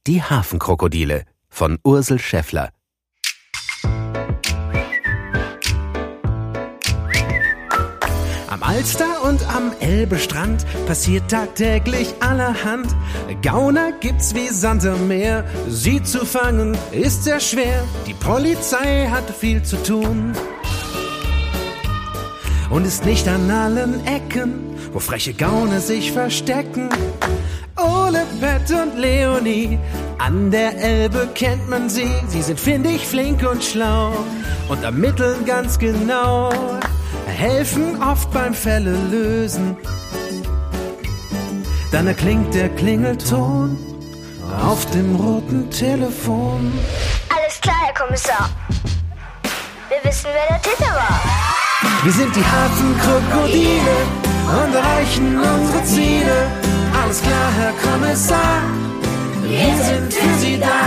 Die Hafenkrokodile von Ursel Schäffler. Am Alster und am Elbestrand passiert tagtäglich allerhand. Gauner gibt's wie Sand am Meer, sie zu fangen ist sehr schwer. Die Polizei hat viel zu tun und ist nicht an allen Ecken, wo freche Gauner sich verstecken. Ole, Pet und Leonie, an der Elbe kennt man sie. Sie sind findig, flink und schlau und ermitteln ganz genau. Helfen oft beim Fälle lösen. Dann erklingt der Klingelton auf dem roten Telefon. Alles klar, Herr Kommissar. Wir wissen, wer der Täter war. Wir sind die Hafenkrokodile und erreichen unsere Ziele. Alles klar, Herr Kommissar. Wir sind für Sie da.